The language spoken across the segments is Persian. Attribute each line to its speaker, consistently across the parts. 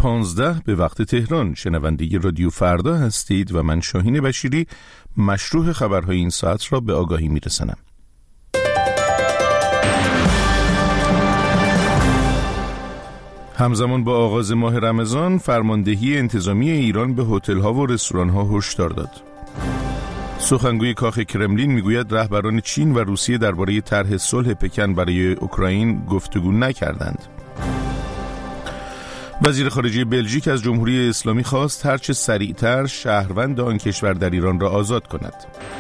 Speaker 1: 15 به وقت تهران. شنونده رادیو فردا هستید و من شاهین بشیری مشروح خبرهای این ساعت را به آگاهی میرسانم. همزمان با آغاز ماه رمضان، فرماندهی انتظامی ایران به هتل‌ها و رستوران‌ها هشدار داد. سخنگوی کاخ کرملین میگوید رهبران چین و روسیه درباره طرح صلح پکن برای اوکراین گفتگو نکردند. وزیر خارجه بلژیک از جمهوری اسلامی خواست هرچه سریعتر شهروند آن کشور در ایران را آزاد کند.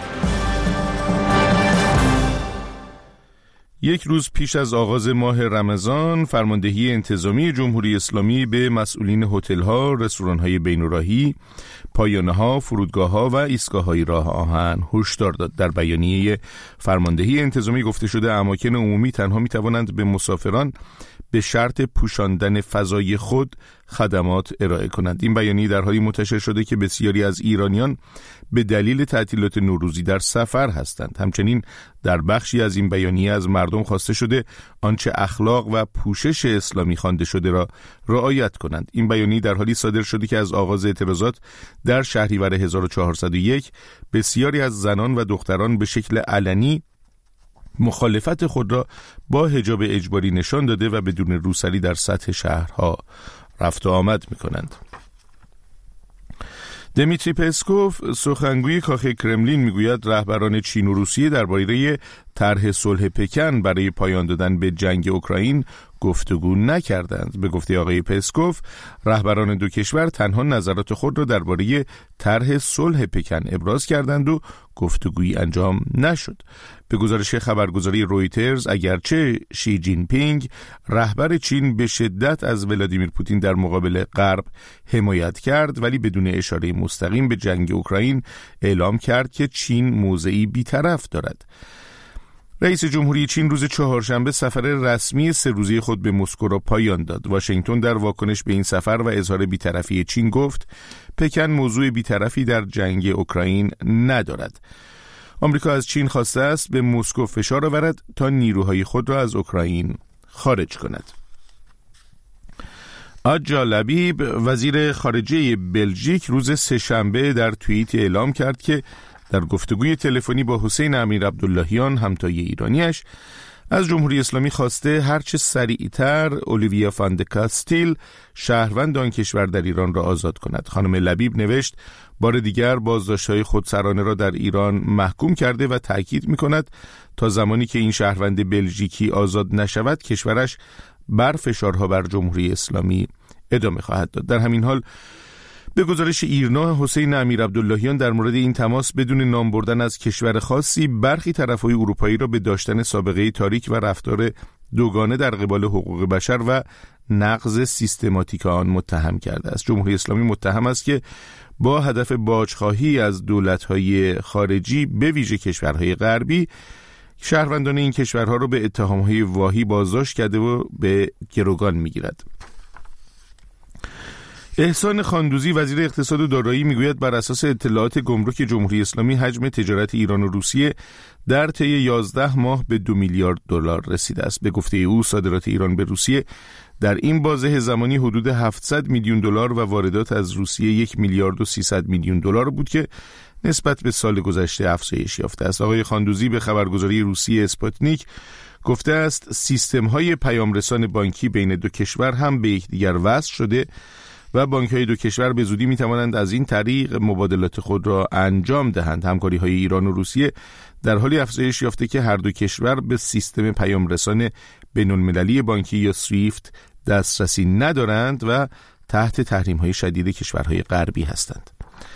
Speaker 1: یک روز پیش از آغاز ماه رمضان، فرماندهی انتظامی جمهوری اسلامی به مسئولین هتل‌ها، رستوران‌های بین‌الراهی، پایانه‌ها، فرودگاه‌ها و ایستگاه‌های راه آهن هشدار داد. در بیانیه فرماندهی انتظامی گفته شده اماکن عمومی تنها می‌توانند به مسافران به شرط پوشاندن فضای خود خدمات ارائه کنند. این بیانیه در حالی منتشر شده که بسیاری از ایرانیان به دلیل تعطیلات نوروزی در سفر هستند. همچنین در بخشی از این بیانیه از مردم خواسته شده آنچه اخلاق و پوشش اسلامی خوانده شده را رعایت کنند. این بیانیه در حالی صادر شده که از آغاز اعتراضات در شهریور 1401 بسیاری از زنان و دختران به شکل علنی مخالفت خود را با حجاب اجباری نشان داده و بدون روسری در سطح شهرها رفت و آمد می‌کنند. دمیتری پسکوف، سخنگوی کاخ کرملین، میگوید رهبران چین و روسیه درباره طرح صلح پکن برای پایان دادن به جنگ اوکراین گفتگو نکردند. به گفته آقای پسکوف، رهبران دو کشور تنها نظرات خود را درباره طرح صلح پکن ابراز کردند و گفتگویی انجام نشد. به گزارش خبرگزاری رویترز، اگرچه شی جین پینگ رهبر چین به شدت از ولادیمیر پوتین در مقابل غرب حمایت کرد، ولی بدون اشاره مستقیم به جنگ اوکراین اعلام کرد که چین موضعی بی‌طرف دارد. رئیس جمهوری چین روز چهارشنبه سفر رسمی 3 روزه خود به مسکو را پایان داد. واشنگتن در واکنش به این سفر و اظهار بی‌طرفی چین گفت پکن موضوع بی‌طرفی در جنگ اوکراین ندارد. آمریکا از چین خواسته است به مسکو فشار آورد تا نیروهای خود را از اوکراین خارج کند. آجا لبیب، وزیر خارجه بلژیک، روز سه‌شنبه در توییت اعلام کرد که در گفتگوی تلفنی با حسین امیر عبداللهیان، همتای ایرانیش، از جمهوری اسلامی خواسته هرچه سریعتر اولیویا فان د کاستیل، شهروند آن کشور در ایران را آزاد کند. خانم لبیب نوشت بار دیگر بازداشت‌های خودسرانه را در ایران محکوم کرده و تأکید می‌کند تا زمانی که این شهروند بلژیکی آزاد نشود کشورش بر فشارها بر جمهوری اسلامی ادامه خواهد داد. در همین حال به گزارش ایرنا، حسین امیر عبداللهیان در مورد این تماس بدون نام بردن از کشور خاصی برخی طرفهای اروپایی را به داشتن سابقه تاریک و رفتار دوگانه در قبال حقوق بشر و نقض سیستماتیک آن متهم کرده است. جمهوری اسلامی متهم است که با هدف باجخواهی از دولت‌های خارجی به ویژه کشورهای غربی شهروندان این کشورها را به اتهام‌های واهی بازداشت کرده و به گروگان می‌گیرد. احسان خاندوزی، وزیر اقتصاد و دارایی، میگوید بر اساس اطلاعات گمرک جمهوری اسلامی حجم تجارت ایران و روسیه در طی 11 ماه به 2 میلیارد دلار رسیده است. به گفته او صادرات ایران به روسیه در این بازه زمانی حدود 700 میلیون دلار و واردات از روسیه 1 میلیارد و 300 میلیون دلار بود که نسبت به سال گذشته افزایش یافته است. آقای خاندوزی به خبرگزاری روسیه اسپوتنیک گفته است سیستم‌های پیامرسان بانکی بین دو کشور هم به یکدیگر وصل شده و بانک‌های دو کشور به زودی می‌توانند از این طریق مبادلات خود را انجام دهند. همکاری‌های ایران و روسیه در حالی افزایش یافته که هر دو کشور به سیستم پیامرسان بین‌المللی بانکی یا سویفت دسترسی ندارند و تحت تحریم‌های شدید کشورهای غربی هستند.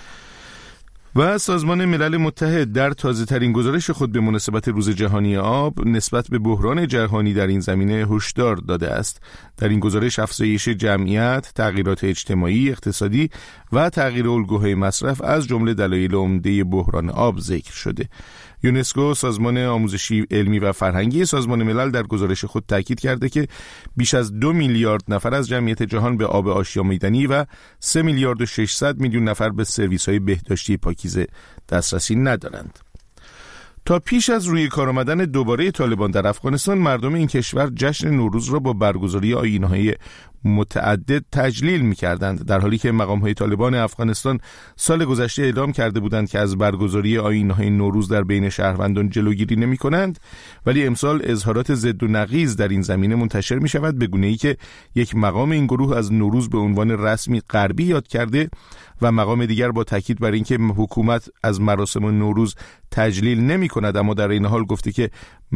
Speaker 1: و سازمان ملل متحد در تازه‌ترین گزارش خود به مناسبت روز جهانی آب نسبت به بحران جهانی در این زمینه هشدار داده است. در این گزارش افزایش جمعیت، تغییرات اجتماعی، اقتصادی و تغییر الگوهای مصرف از جمله دلایل عمده بحران آب ذکر شده. یونسکو، سازمان آموزشی، علمی و فرهنگی سازمان ملل، در گزارش خود تاکید کرده که بیش از 2 میلیارد نفر از جمعیت جهان به آب آشامیدنی و 3 میلیارد و 600 میلیون نفر به سرویس‌های بهداشتی پاکیزه دسترسی ندارند. تا پیش از روی کار آمدن دوباره طالبان در افغانستان، مردم این کشور جشن نوروز را با برگزاری آیین‌های متعدد تجلیل می‌کردند، در حالی که مقام‌های طالبان افغانستان سال گذشته اعلام کرده بودند که از برگزاری آیین‌های نوروز در بین شهروندان جلوگیری نمی‌کنند، ولی امسال اظهارات ضد و نقیض در این زمینه منتشر می‌شود، به گونه‌ای که یک مقام این گروه از نوروز به عنوان رسمی غربی یاد کرده و مقام دیگر با تاکید بر اینکه حکومت از مراسم نوروز تجلیل نمی‌کند، اما در این حال گفته که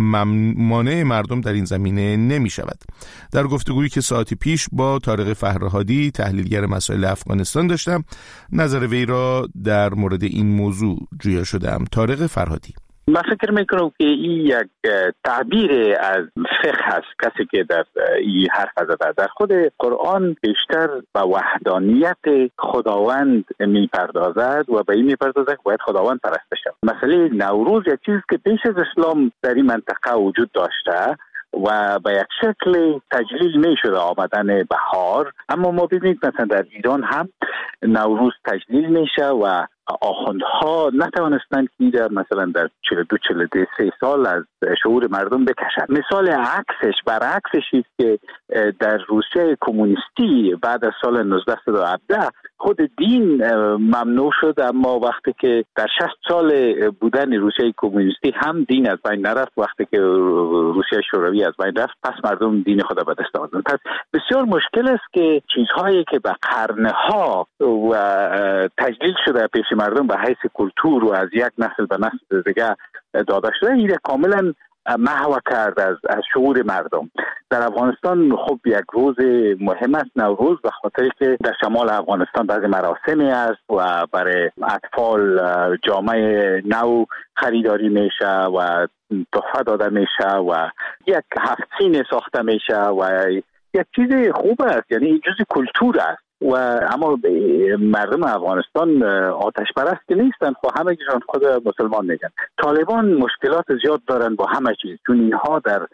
Speaker 1: مانع مردم در این زمینه نمی‌شود. در گفتگویی که ساعتی پیش با طارق فهرهادی تحلیلگر مسائل افغانستان داشتم، نظر وی را در مورد این موضوع جویا شدم. طارق فهرهادی:
Speaker 2: من فکر میکنم که این یک تعبیر از فقه هست. کسی که در این حرف زده در خود قرآن بیشتر به وحدانیت خداوند میپردازد و به این میپردازد که باید خداوند پرسته شود. مسئله نوروز یک چیز که پیش از اسلام در این منطقه وجود داشته و به یک شکل تجلیل می شده آمدن بهار، اما ما ببینید مثلا در ایران هم نوروز تجلیل میشه و آخوندها نتوانستند که مثلا در 42-43 سال از شعور مردم بکشند. مثال عکسش برعکسش است که در روسیه کمونیستی بعد از سال 1917 خود دین ممنوع شد، اما وقتی که در 60 سال بودن روسیه کمونیستی هم دین از بین نرفت، وقتی که روسیه شوروی از بین رفت پس مردم دین خود به دست آوردند. پس بسیار مشکل است که چیزهایی که به قرنها و تجلیل شده پیش مردم به حیث کلتور و از یک نسل به نسل دیگه داده شده، این کاملا محو کرد از شعور مردم. در افغانستان خب یک روز مهم است نوروز، به خاطر که در شمال افغانستان بعضی مراسمی است و برای اطفال جامعه نو خریداری میشه و تحفه داده میشه و یک هفت سین ساخته میشه و یک چیز خوب است، یعنی این جزء کلتور است. و اما مردم افغانستان آتش پرست نیستن، خب همه چیزان خود مسلمان میگن. طالبان مشکلات زیاد دارن با همه چیز، چون اینها در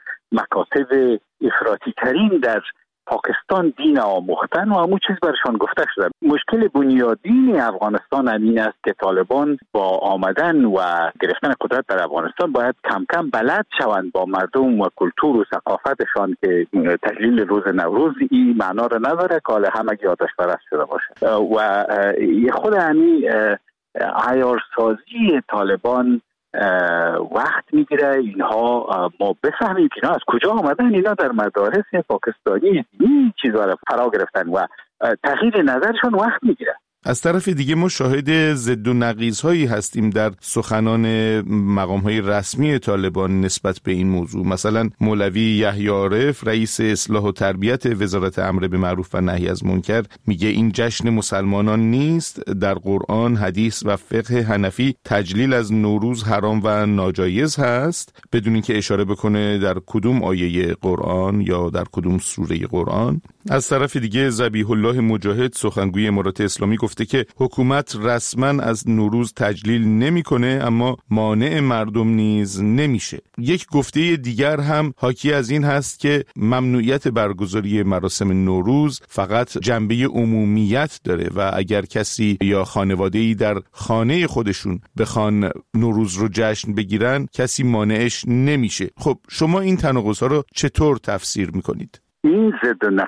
Speaker 2: مکاتب افراطی ترین در پاکستان دین آموختن و همون چیز برشان گفته شده. مشکل بنیادین افغانستان این است که طالبان با آمدن و گرفتن قدرت در افغانستان باید کم کم بلد شوند با مردم و کلتور و ثقافتشان که تجلیل روز نوروز این معنا را نداره که حالا همگی آتش پرست شده باشه و خود همین عیارسازی طالبان وقت میگیره. اینها ما بفهمیم که اینا از کجا آمدن. اینا در مدارس پاکستانی این چیزها را فرا گرفتن و تغییر نظرشون وقت میگیره.
Speaker 1: از طرف دیگه ما شاهد ضد و نقیض‌هایی هستیم در سخنان مقام‌های رسمی طالبان نسبت به این موضوع. مثلا مولوی یحیی عارف رئیس اصلاح و تربیت وزارت امر بالمعروف و نهی از منکر میگه این جشن مسلمانان نیست. در قرآن، حدیث و فقه حنفی تجلیل از نوروز حرام و ناجایز هست، بدون اینکه اشاره بکنه در کدوم آیه قرآن یا در کدوم سوره قرآن. از طرف دیگه ذبیح الله مجاهد سخنگوی امارات اسلامی گفته که حکومت رسما از نوروز تجلیل نمیکنه، اما مانع مردم نیز نمیشه. یک گفته دیگر هم حاکی از این هست که ممنوعیت برگزاری مراسم نوروز فقط جنبه عمومیت داره و اگر کسی یا خانواده‌ای در خانه خودشون بخوان نوروز رو جشن بگیرن کسی مانعش نمیشه. خب شما این تناقض‌ها رو چطور تفسیر میکنید؟
Speaker 2: این ضد و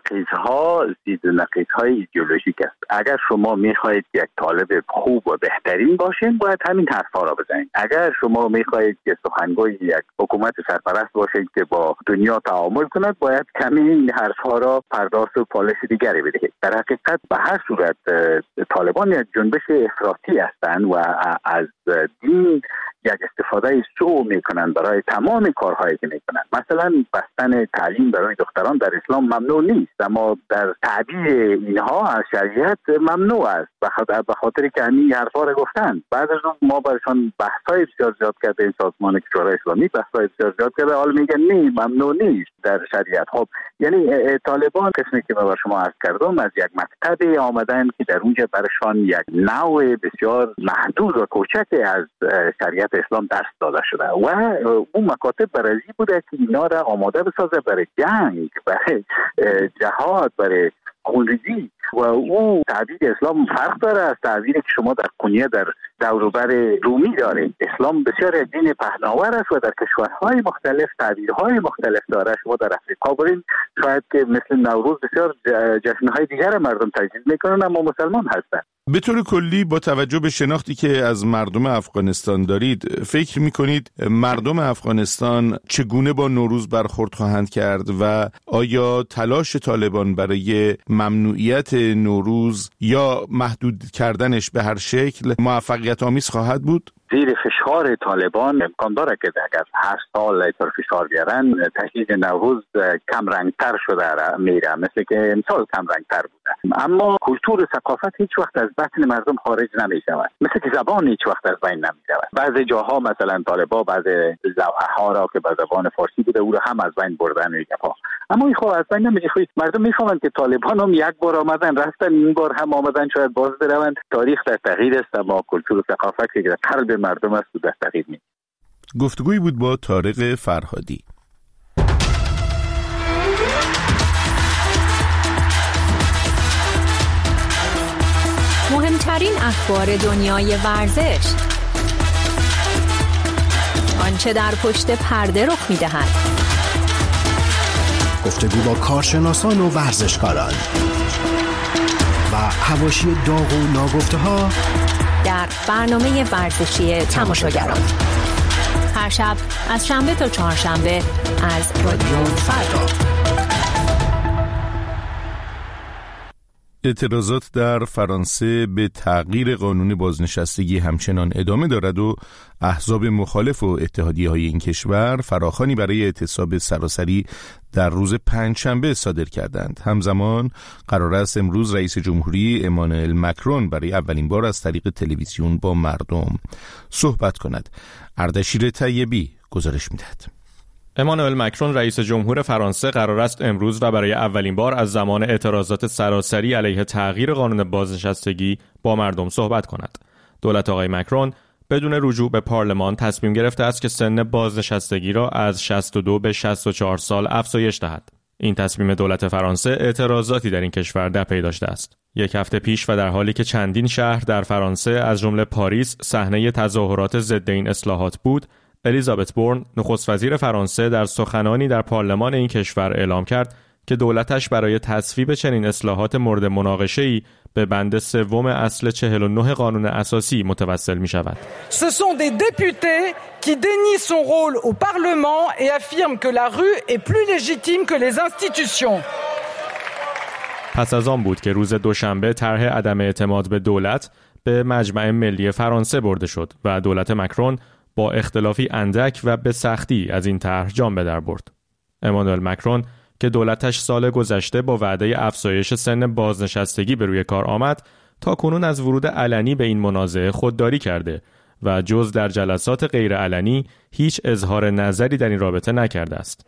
Speaker 2: نقیض‌های ایدئولوژیک است. اگر شما میخواهید یک طالب خوب و بهترین باشین باید همین حرفا را بزنید. اگر شما میخواهید که سخنگوی یک حکومت سرپرست باشید که با دنیا تعامل کند باید کمی این حرفا را پرداخت و پالش دیگری بدهید. در حقیقت به هر صورت طالبان یک جنبش افراطی هستند و از دین یک استفاده سوء میکنن برای تمام کارهایی که میکنن. مثلا بستن تعلیم برای دختران در اسلام ممنوع نیست، اما در تعبیر اینها از شریعت ممنوع است به خاطر که همین حرفا را گفتن. بعد از اون ما برشان بحث‌های بسیار زیاد کرده، این سازمان شورای اسلامی بحث‌های بسیار زیاد کرده، حالا میگن نه ممنوع نیست در شریعت. خب یعنی طالبان قسمی که بر شما عرض کردم از یک مکتب آمدن که در اونجا برشان یک نوع بسیار محدود و کوچک از شریعت اسلام درس داده شده و اون مکاتب برای بوده که اینا را آماده بسازه برای جنگ، برای جهاد، برای خونریزی و او تعبیر اسلام فرق داره از تعبیری که شما در کنیه در دوروبر رومی دارید. اسلام بسیار دین پهناور است و در کشورهای مختلف تعبیرهای مختلف داره. شما در افریقا برید شاید که مثل نوروز بسیار جشنهای دیگر مردم تجلیل میکنن اما مسلمان هستند.
Speaker 1: به طور کلی با توجه به شناختی که از مردم افغانستان دارید، فکر میکنید مردم افغانستان چگونه با نوروز برخورد خواهند کرد و آیا تلاش طالبان برای ممنوعیت نوروز یا محدود کردنش به هر شکل موفقیت آمیز خواهد بود؟
Speaker 2: زیر فشار طالبان امکان داره که اگر هر سال اینطور فشار بیارن تجدید نوروز کم رنگتر شده میره، مثل که امسال کم رنگتر بوده. اما کلتور و ثقافت هیچ وقت از بطن مردم خارج نمیشود، مثل که زبان هیچ وقت از بین نمیشود. بعضی جاها مثلا طالبان بعضی لوحه ها را که به زبان فارسی بوده او را هم از بین بردن میگه، اما این خب از بین نمیشه. مردم میفهمند که طالبان هم یک بار آمدن رفتن، این بار هم آمدن شاید باز بروند. تاریخ در تغییر است اما کلتور و ثقافت که در قلب مردم است و در تغییر نیست.
Speaker 1: گفتگویی بود با طارق فرهادی.
Speaker 3: مهمترین اخبار دنیای ورزش، آنچه در پشت پرده رخ می‌دهد،
Speaker 4: گفتگو با کارشناسان و ورزشکاران و حواشی داغ و ناگفته‌ها
Speaker 3: در برنامه ورزشی تماشاگران. هر شب از شنبه تا چهارشنبه از رادیو فردا.
Speaker 1: اعتراضات در فرانسه به تغییر قانون بازنشستگی همچنان ادامه دارد و احزاب مخالف و اتحادیه‌های این کشور فراخوانی برای اعتصاب سراسری در روز پنجشنبه صادر کردند. همزمان قرار است امروز رئیس جمهوری امانوئل مکرون برای اولین بار از طریق تلویزیون با مردم صحبت کند. اردشیر طیبی گزارش می‌دهد.
Speaker 5: امانوئل مکرون رئیس جمهور فرانسه قرار است امروز و برای اولین بار از زمان اعتراضات سراسری علیه تغییر قانون بازنشستگی با مردم صحبت کند. دولت آقای مکرون بدون رجوع به پارلمان تصمیم گرفته است که سن بازنشستگی را از 62 به 64 سال افزایش دهد. این تصمیم دولت فرانسه اعتراضاتی در این کشور در پی داشته است. یک هفته پیش و در حالی که چندین شهر در فرانسه از جمله پاریس صحنه تظاهرات ضد این اصلاحات بود، الیزابت بورن نخست وزیر فرانسه در سخنانی در پارلمان این کشور اعلام کرد که دولتش برای تصویب چنین اصلاحات مورد مناقشه‌ای به بند سوم اصل 49 قانون اساسی متوسل می شود.
Speaker 6: Ce sont des députés qui dénient son rôle au Parlement et affirment que la rue est plus légitime que les institutions.
Speaker 5: پس از آن بود که روز دوشنبه طرح عدم اعتماد به دولت به مجمع ملی فرانسه برده شد و دولت مکرون با اختلافی اندک و به سختی از این طرح جان به در برد. امانوئل مکرون که دولتش سال گذشته با وعده افزایش سن بازنشستگی به روی کار آمد، تا کنون از ورود علنی به این منازعه خودداری کرده و جز در جلسات غیر علنی هیچ اظهار نظری در این رابطه نکرده است.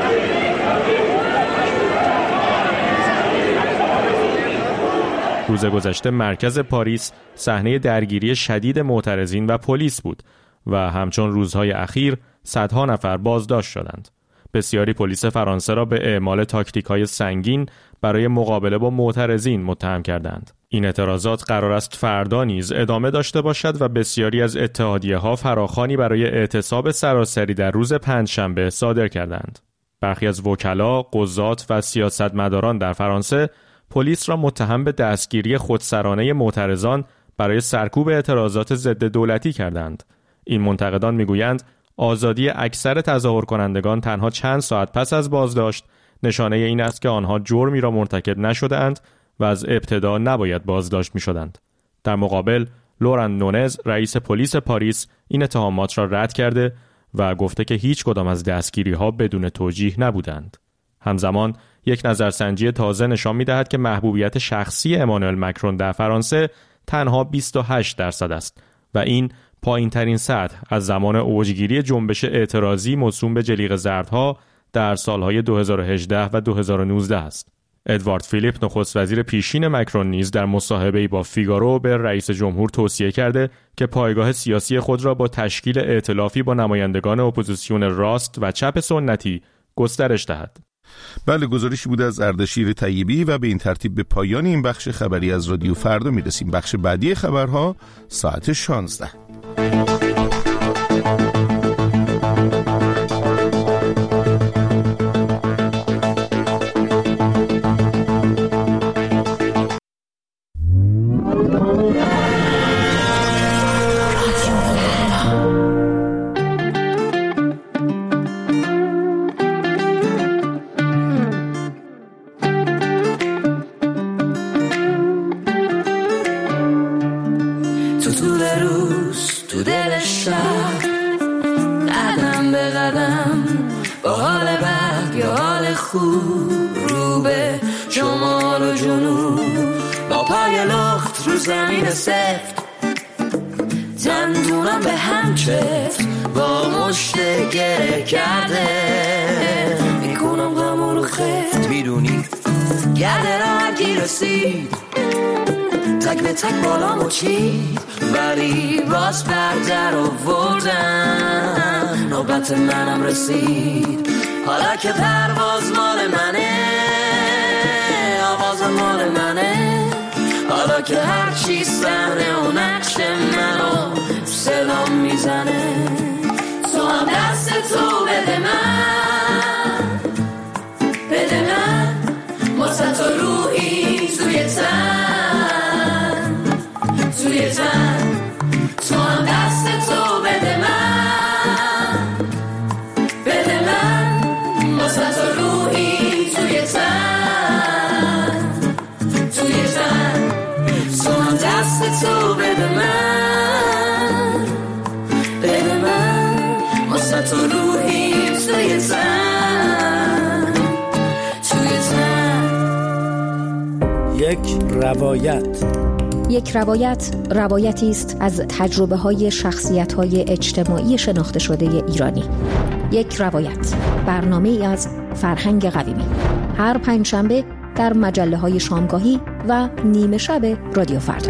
Speaker 5: روز گذشته مرکز پاریس صحنه درگیری شدید معترضین و پلیس بود و همچون روزهای اخیر صدها نفر بازداشت شدند. بسیاری پلیس فرانسه را به اعمال تاکتیک‌های سنگین برای مقابله با معترضین متهم کردند. این اعتراضات قرار است فردا نیز ادامه داشته باشد و بسیاری از اتحادیه‌ها فراخوانی برای اعتصاب سراسری در روز پنجشنبه صادر کردند. برخی از وکلا، قضات و سیاستمداران در فرانسه پلیس را متهم به دستگیری خودسرانه معترضان برای سرکوب اعتراضات ضد دولتی کردند. این منتقدان میگویند آزادی اکثر تظاهر کنندگان تنها چند ساعت پس از بازداشت نشانه این است که آنها جرمی را مرتکب نشده‌اند و از ابتدا نباید بازداشت می‌شدند. در مقابل لوران نونز رئیس پلیس پاریس این اتهامات را رد کرده و گفته که هیچ کدام از دستگیری‌ها بدون توجیه نبودند. همزمان یک نظرسنجی تازه نشان می‌دهد که محبوبیت شخصی امانوئل مکرون در فرانسه تنها 28% است و این پایین‌ترین سطح از زمان اوجگیری جنبش اعتراضی موسوم به جلیق زردها در سالهای 2018 و 2019 است. ادوارد فیلیپ نخست وزیر پیشین مکرون نیز در مصاحبه‌ای با فیگارو به رئیس جمهور توصیه کرده که پایگاه سیاسی خود را با تشکیل ائتلافی با نمایندگان اپوزیسیون راست و چپ سنتی گسترش دهد.
Speaker 1: بله، گزارشی بوده از اردشیر طیبی و به این ترتیب به پایان این بخش خبری از رادیو فردا میرسیم. بخش بعدی خبرها ساعت 16.
Speaker 7: زمین سفت دندونم به هم چفت با مشت گره کرده میکنم غمو رو خفت میدونی گرده را هرگی رسید تک به تک بالامو چید ولی باز بردر آوردم نوبت منم رسید حالا که پرواز مال منه آواز مال منه حالا که هرچی صحنه و نقش منو صدام میزنه تو هم دست تو بده من واسه تو روحی توی تن تو هم دست تو بده من واسه تو روحی توی تن تو هم دست تو بده من واسه تو روحی توی تن
Speaker 3: یک روایتی است از تجربه‌های شخصیت‌های اجتماعی شناخته شده ایرانی. یک روایت، برنامه‌ای از فرهنگ قویمی. هر پنجشنبه در مجله‌های شامگاهی و نیمه شب رادیو فردا.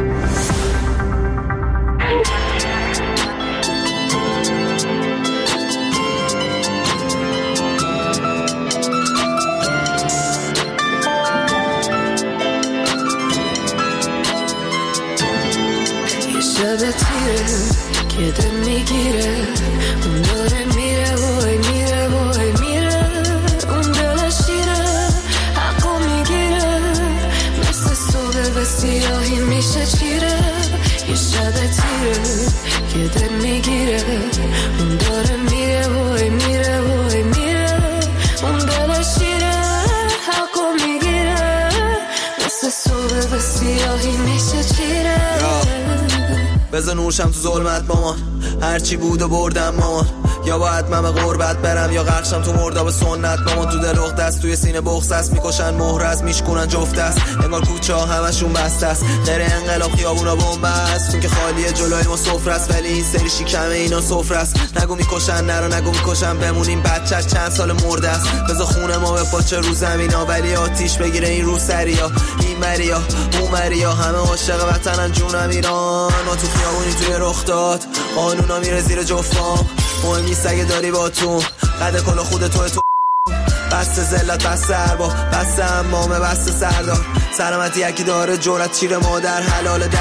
Speaker 7: شب تیره که دل میگیره اون داره میره وای میره وای میره اون دل شیره حقو میگیره مثل صبح به سیاهی میشه چیره یه شب تیره که دل میگیره اون داره میره وای میره وای میره اون دل شیره حقو میگیره مثل صبح به سیاهی میشه چیره
Speaker 8: بزن نورشم تو ظلمت مامان هرچی بود و بردم مامان یا باید من به غربت برم یا غرقشم تو مرداب سنت مامان تو دل اخت است توی سینه بغض است میکشن مهر است میشکنن جفت است انگار کوچه ها همشون بسته است غیر انقلاب خیابونا بمب است چون که خالیه جلوی ما سفره است ولی این سری شکم اینا سفره است نگو میکشن نرو نگو میکشن بمونیم بچه چند سال مرده است بذار خون ما به پاچه رو زمینا ولی آتیش بگیره این رو سریا این مریا اون مریا همه عاشق وطنن جونم ایران ما تو خیابونی توی رخ داد قانونا میره زیر جفام مهم نیست اگه داری با تو قد کلا خود تو بسته ذلت بسته ارباب بسته امامه بسته سردار سلامتی یکی داره جورت چیر مادر حلال 10-80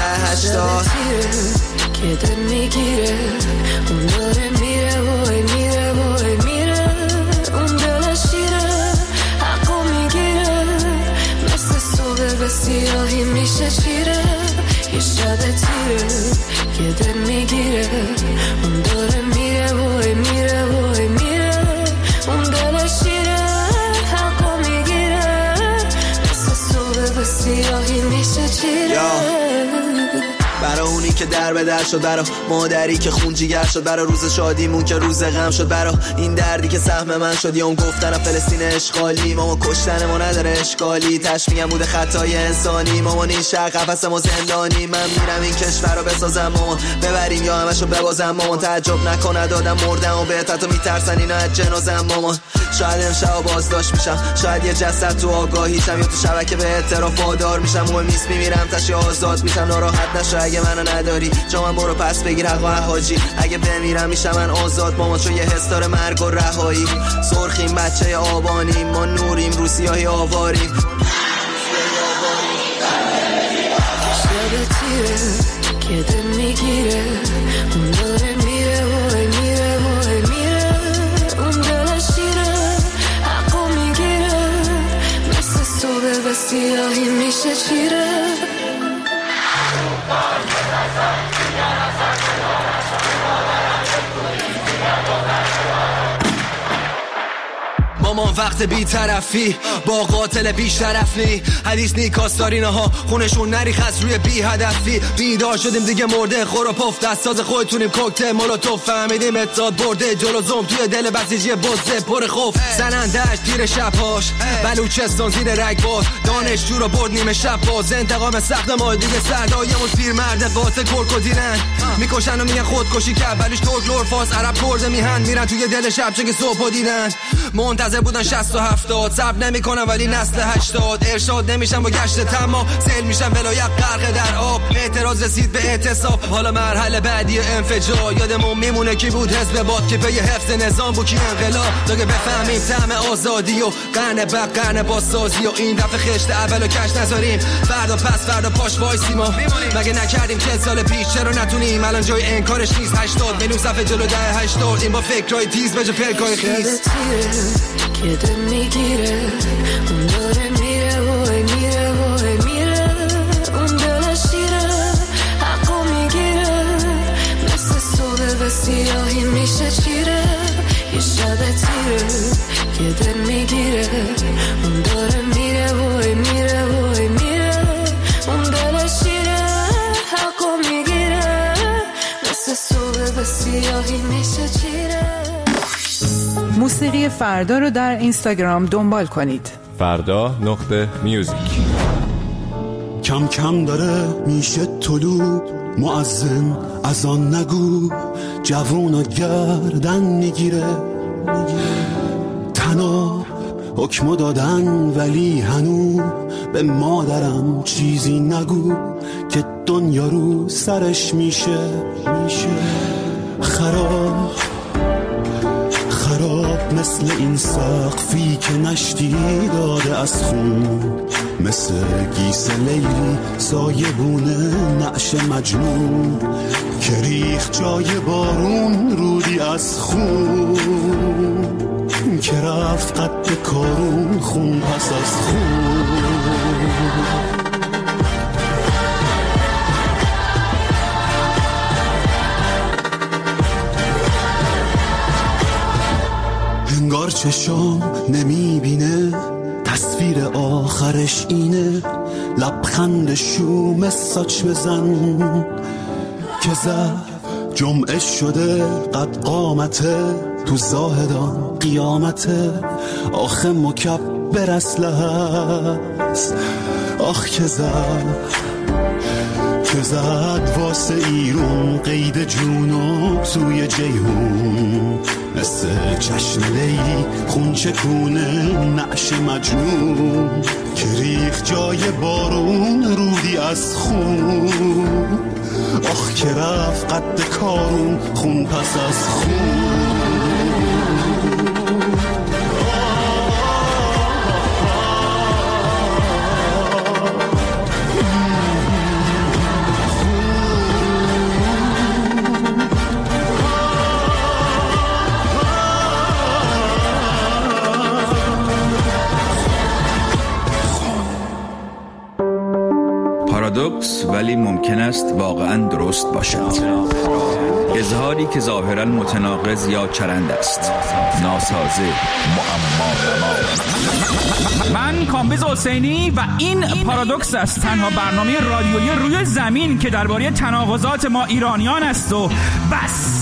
Speaker 7: که دل میگیره اون داره میره وای میره وای میره اون دل شیره حقو میگیره مثل صبح به سیاهی میشه چیره یه شب تیره که دل میگیره اون داره میره وای میره وای میره اون دل شیره حقو میگیره مثل صبح به سیاهی میشه چیره
Speaker 8: برا اونی که در به در شد برا مادری که خون جیگر شد برا روز شادیمون که روز غم شد برا این دردی که سهم من شد یا اون گفتن فلسطین اشغالی ماما کشتن ما نداره اشکالی تشمیعم بوده خطای انسانی مامان این شهر قفس ما زندانی من میرم این کشور رو بسازم مامان ببریم یا همشو ببازم مامان تعجب نکنه دادم مردم و بهت تو میترسن اینا از جنازم مامان شاید امشب بازداشت میشم شاید یه جسد تو آگاهیشم یا تو شبکه به اعتراف وادار میشم مهم نیست میمیرم تشی آزاد میشم ناراحت نشو اگه منو نداری جا من برو پس بگیر حق و حاجی اگه بمیرم میشم من آزاد ماما چون یه حس داره مرگ و رهایی سرخیم بچه آبانیم ما نوریم رو سیاهی آواریم
Speaker 7: شب تیره که دل میگیره اون داره میره وای میره وای میره اون دل شیره حقو میگیره مثل صبح و سیاهی میشه چیره
Speaker 8: مامان وقت بی طرفی با قاتل بی شرفی حدیث نیکاستارینه ها خونشون نریخ از روی بی هدفی بیدار شدیم دیگه مرده خور و پف دستاز خودتونیم کوکتل مولوتوف فهمیدیم اتحاد برده جلو زوم توی دل بسیجی بزه پر خوف زنندش تیر شبهاش بلوچستان زیر رگباز دانشجو رو برد نیمه شب باز انتقام سخت ما دیگه سردایمون پیرمرد قاتل کرکو دیرن میکشن و میگن خودکشی کرد ولیش ترک لورفاس عرب کرده میهن میرن توی دل شب چون که صبح دیدن منتظر بودن 60 و 70 صبر نمیکنن ولی نسل 80 ارشاد نمیشن با گشت تمام سیل میشن ولایت غرق در آب اعتراض رسید به اعتصاب حالا مرحله بعدی انفجار یادمون میمونه کی بود حزب باد که پی حفظ نظام بود کی انقلاب تا که بفهمیم طعم آزادی و قرن بعد قرن بازسازی و این دفعه خشت اولو کش نذاریم فردا پس فردا پاش وایسیم مگه نکردیم 40 سال پیش چرا نتونیم الان جای انکارش نیست 80 میلیون صفحه جلو ده 80 این با فکرای تیز به جا پلکای خیز
Speaker 7: که دل میگیره اون داره میره وای میره وای میره اون دل شیره حقو میگیره مثل صبح و سیاهی میشه چیره یه شب تیره که دل میگیره اون داره میره وای میره وای میره اون دل شیره حقو میگیره مثل صبح و سیاهی میشه چیره.
Speaker 9: موسیقی فردا رو در اینستاگرام دنبال کنید.
Speaker 5: فردا.music.
Speaker 10: کم کم داره میشه طلوع مؤذن از آن نگو جوونا گردن میگیره تناب حکمو دادن ولی هنو به مادرم چیزی نگو که دنیا رو سرش میشه خراب مثل این سقفی که نشتی داده از خون مثل گیس لیلی سایبونه نعش مجنون که ریخ جای بارون رودی از خون که رفت قد کارون خون پس از خون انگار چشام نمیبینه تصویر آخرش اینه لبخند شوم ساچ بزن که زد جمعه شده قد قامته تو زاهدان قیامته آخه مکبر اصله هست آخ که زد واسه ایرون قید جونو توی جیهون مثل چشم لیلی خون چکونه نعش مجنون که ریخ جای بارون رودی از خون آخ که رفت قد کارون خون پس از خون
Speaker 11: پارادوکس ولی ممکن است واقعا درست باشد. اظهاری که ظاهرا متناقض یا چرند است. ناسازه، معما.
Speaker 12: من کامبیز حسینی و این پارادوکس است، تنها برنامه رادیویی روی زمین که درباره تناقضات ما ایرانیان است و بس.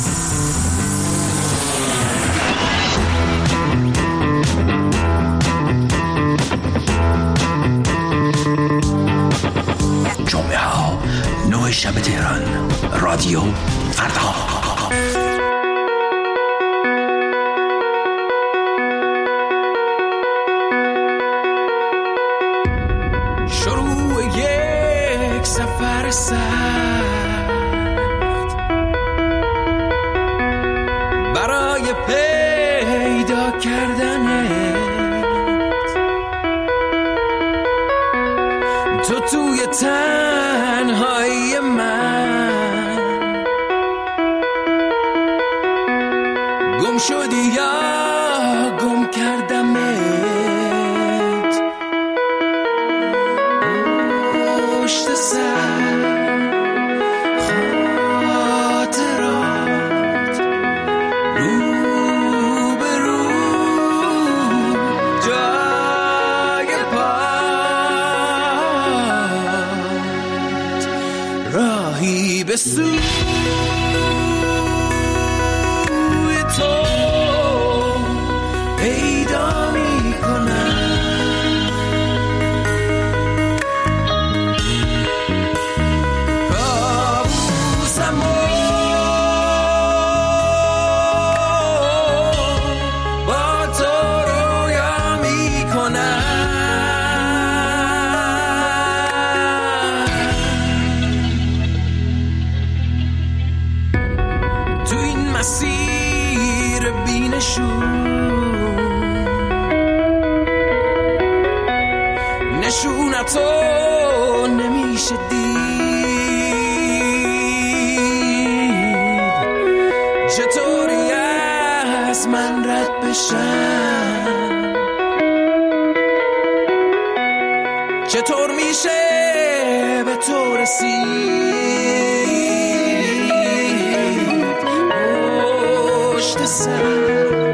Speaker 4: جمعه ها 9 شب تهران، رادیو فردا.
Speaker 7: شروع یک سفر سر
Speaker 8: راهی به سوی تو پیدا میکنم. کابوسمو با تو رویا میکنم. تو این مسیر نشونتو نمیشه دید. چطوری از من رد بشم؟ چطور میشه به تو رسید؟ پشت سر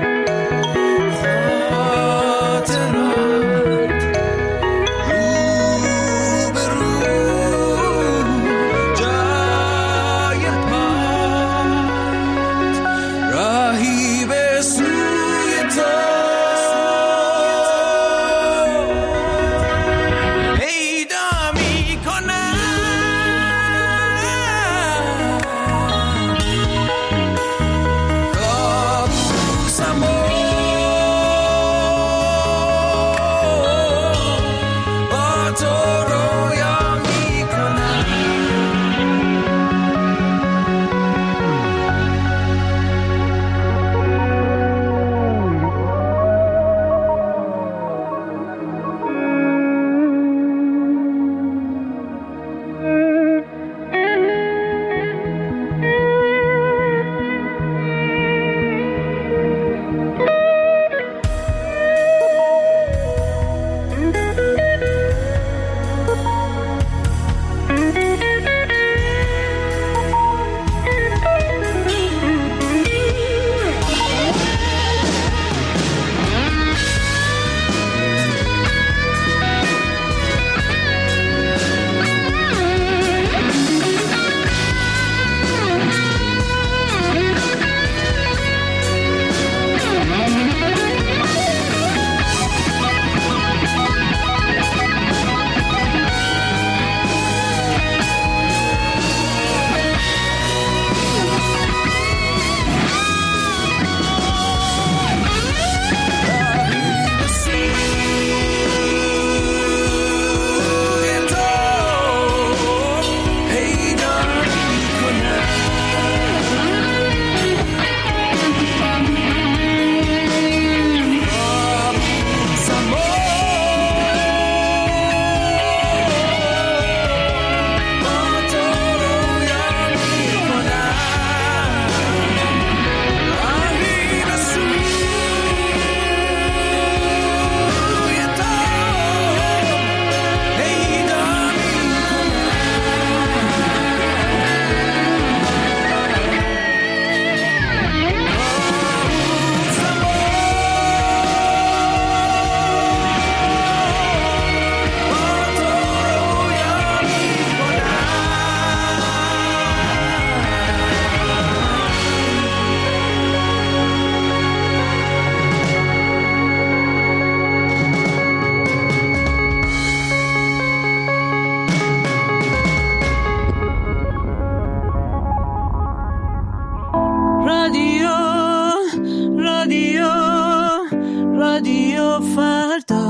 Speaker 8: رادیو فردا.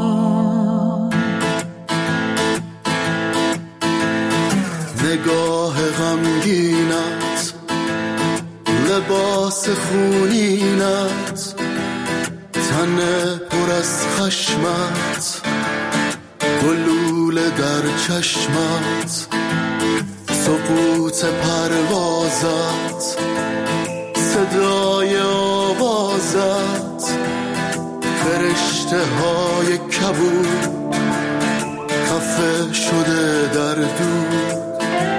Speaker 10: نگاه غمگینت، لباس خونینت، تن پر از خشمت، گلوله در چشمت، سقوط پروازت، صدای آوازت، فرشته های کبود خفه شده در دور